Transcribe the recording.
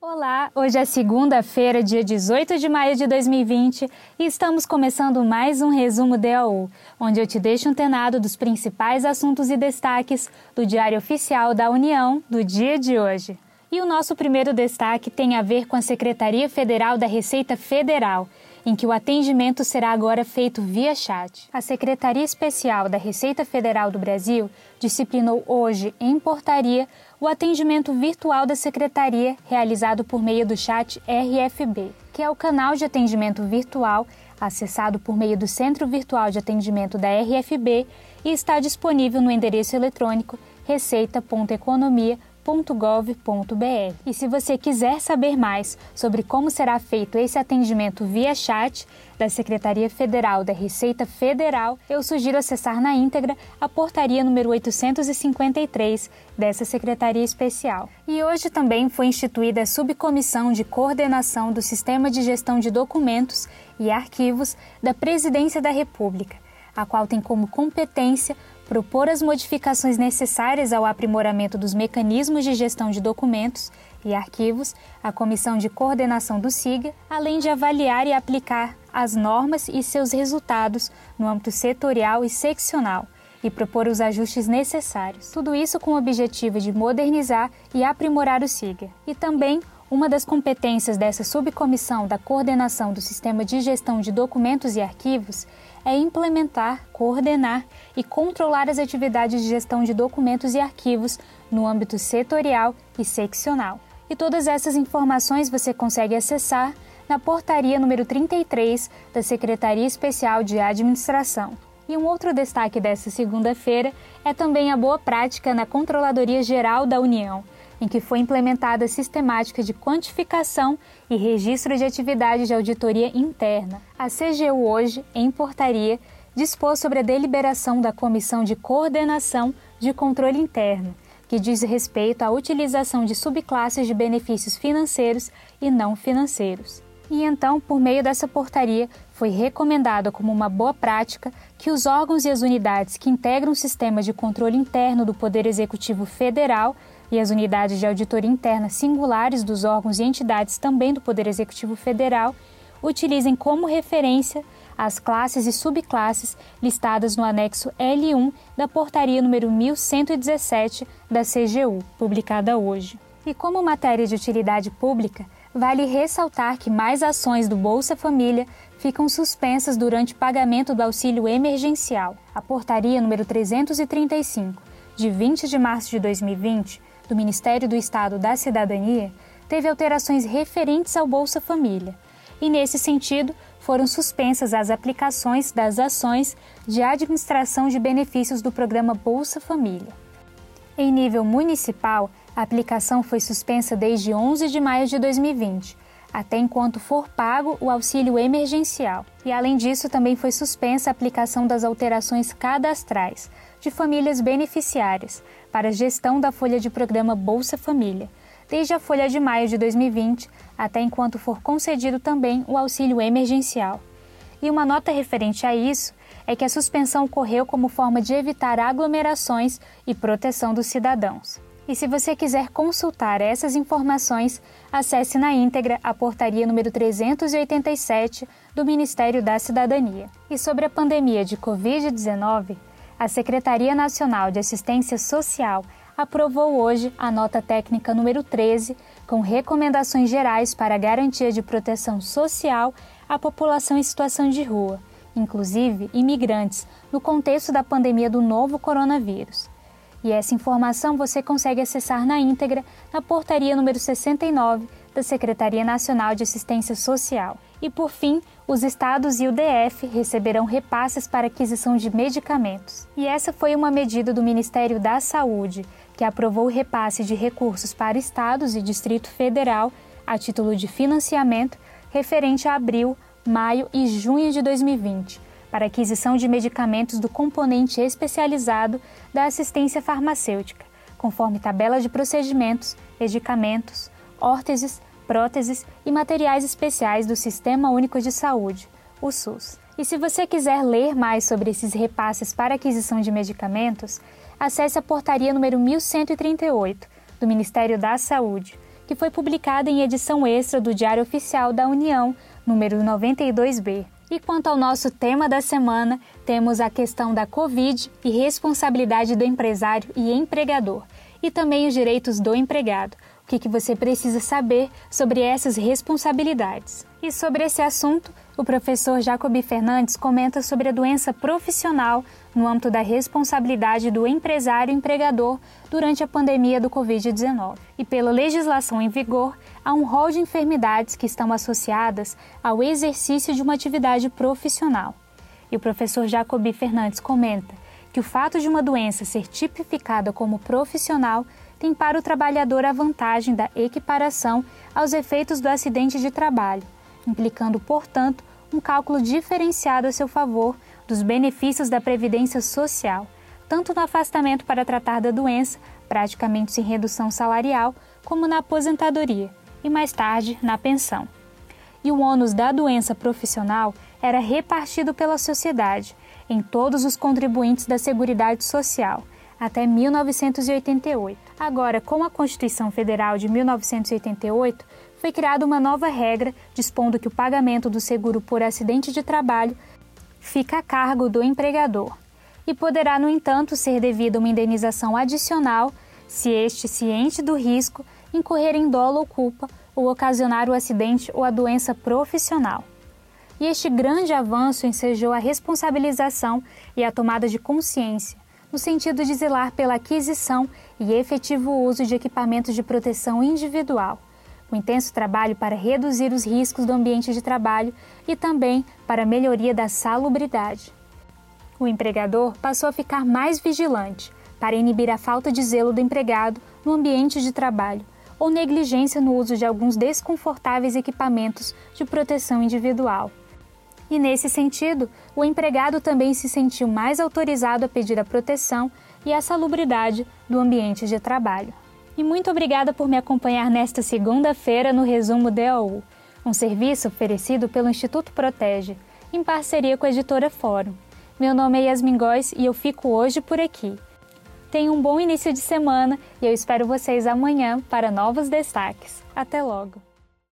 Olá, hoje é segunda-feira, dia 18 de maio de 2020 e estamos começando mais um resumo DAU, onde eu te deixo antenado dos principais assuntos e destaques do Diário Oficial da União do dia de hoje. E o nosso primeiro destaque tem a ver com a Secretaria Federal da Receita Federal, em que o atendimento será agora feito via chat. A Secretaria Especial da Receita Federal do Brasil disciplinou hoje, em portaria, o atendimento virtual da Secretaria realizado por meio do chat RFB, que é o canal de atendimento virtual acessado por meio do Centro Virtual de Atendimento da RFB e está disponível no endereço eletrônico receita.economia.gov.br. E se você quiser saber mais sobre como será feito esse atendimento via chat da Secretaria Federal da Receita Federal, eu sugiro acessar na íntegra a portaria número 853 dessa Secretaria Especial. E hoje também foi instituída a Subcomissão de Coordenação do Sistema de Gestão de Documentos e Arquivos da Presidência da República, a qual tem como competência propor as modificações necessárias ao aprimoramento dos mecanismos de gestão de documentos e arquivos, a Comissão de Coordenação do SIGA, além de avaliar e aplicar as normas e seus resultados no âmbito setorial e seccional e propor os ajustes necessários. Tudo isso com o objetivo de modernizar e aprimorar o SIGA. E também uma das competências dessa subcomissão da coordenação do Sistema de Gestão de Documentos e Arquivos é implementar, coordenar e controlar as atividades de gestão de documentos e arquivos no âmbito setorial e seccional. E todas essas informações você consegue acessar na portaria número 33 da Secretaria Especial de Administração. E um outro destaque dessa segunda-feira é também a boa prática na Controladoria Geral da União, em que foi implementada a sistemática de quantificação e registro de atividade de auditoria interna. A CGU hoje, em portaria, dispôs sobre a deliberação da Comissão de Coordenação de Controle Interno, que diz respeito à utilização de subclasses de benefícios financeiros e não financeiros. E então, por meio dessa portaria, foi recomendado como uma boa prática que os órgãos e as unidades que integram o sistema de controle interno do Poder Executivo Federal e as unidades de auditoria interna singulares dos órgãos e entidades também do Poder Executivo Federal utilizem como referência as classes e subclasses listadas no anexo L1 da portaria número 1117 da CGU, publicada hoje. E como matéria de utilidade pública, vale ressaltar que mais ações do Bolsa Família ficam suspensas durante o pagamento do auxílio emergencial. A portaria número 335, de 20 de março de 2020, do Ministério do Estado da Cidadania, teve alterações referentes ao Bolsa Família. E, nesse sentido, foram suspensas as aplicações das ações de administração de benefícios do programa Bolsa Família. Em nível municipal, a aplicação foi suspensa desde 11 de maio de 2020, até enquanto for pago o auxílio emergencial. E, além disso, também foi suspensa a aplicação das alterações cadastrais de famílias beneficiárias para a gestão da folha de programa Bolsa Família, desde a folha de maio de 2020, até enquanto for concedido também o auxílio emergencial. E uma nota referente a isso é que a suspensão ocorreu como forma de evitar aglomerações e proteção dos cidadãos. E se você quiser consultar essas informações, acesse na íntegra a portaria número 387 do Ministério da Cidadania. E sobre a pandemia de Covid-19, a Secretaria Nacional de Assistência Social aprovou hoje a nota técnica número 13, com recomendações gerais para a garantia de proteção social à população em situação de rua, inclusive imigrantes, no contexto da pandemia do novo coronavírus. E essa informação você consegue acessar na íntegra na portaria número 69 da Secretaria Nacional de Assistência Social. E, por fim, os estados e o DF receberão repasses para aquisição de medicamentos. E essa foi uma medida do Ministério da Saúde, que aprovou o repasse de recursos para estados e Distrito Federal a título de financiamento referente a abril, maio e junho de 2020, para aquisição de medicamentos do componente especializado da assistência farmacêutica, conforme tabela de procedimentos, medicamentos, órteses, próteses e materiais especiais do Sistema Único de Saúde, o SUS. E se você quiser ler mais sobre esses repasses para aquisição de medicamentos, acesse a portaria número 1138 do Ministério da Saúde, que foi publicada em edição extra do Diário Oficial da União, número 92B. E quanto ao nosso tema da semana, temos a questão da Covid e responsabilidade do empresário e empregador, e também os direitos do empregado. O que você precisa saber sobre essas responsabilidades? E sobre esse assunto, o professor Jacobi Fernandes comenta sobre a doença profissional no âmbito da responsabilidade do empresário e empregador durante a pandemia do Covid-19. E pela legislação em vigor, há um rol de enfermidades que estão associadas ao exercício de uma atividade profissional. E o professor Jacobi Fernandes comenta que o fato de uma doença ser tipificada como profissional tem para o trabalhador a vantagem da equiparação aos efeitos do acidente de trabalho, implicando, portanto, um cálculo diferenciado a seu favor dos benefícios da Previdência Social, tanto no afastamento para tratar da doença, praticamente sem redução salarial, como na aposentadoria e, mais tarde, na pensão. E o ônus da doença profissional era repartido pela sociedade, em todos os contribuintes da Seguridade Social, até 1988. Agora, com a Constituição Federal de 1988, foi criada uma nova regra dispondo que o pagamento do seguro por acidente de trabalho fica a cargo do empregador e poderá, no entanto, ser devida uma indenização adicional se este, ciente do risco, incorrer em dolo ou culpa ou ocasionar o acidente ou a doença profissional. E este grande avanço ensejou a responsabilização e a tomada de consciência, no sentido de zelar pela aquisição e efetivo uso de equipamentos de proteção individual, com intenso trabalho para reduzir os riscos do ambiente de trabalho e também para a melhoria da salubridade. O empregador passou a ficar mais vigilante para inibir a falta de zelo do empregado no ambiente de trabalho ou negligência no uso de alguns desconfortáveis equipamentos de proteção individual. E, nesse sentido, o empregado também se sentiu mais autorizado a pedir a proteção e a salubridade do ambiente de trabalho. E muito obrigada por me acompanhar nesta segunda-feira no Resumo DOU, um serviço oferecido pelo Instituto Protege, em parceria com a editora Fórum. Meu nome é Yasmin Góes e eu fico hoje por aqui. Tenha um bom início de semana e eu espero vocês amanhã para novos destaques. Até logo!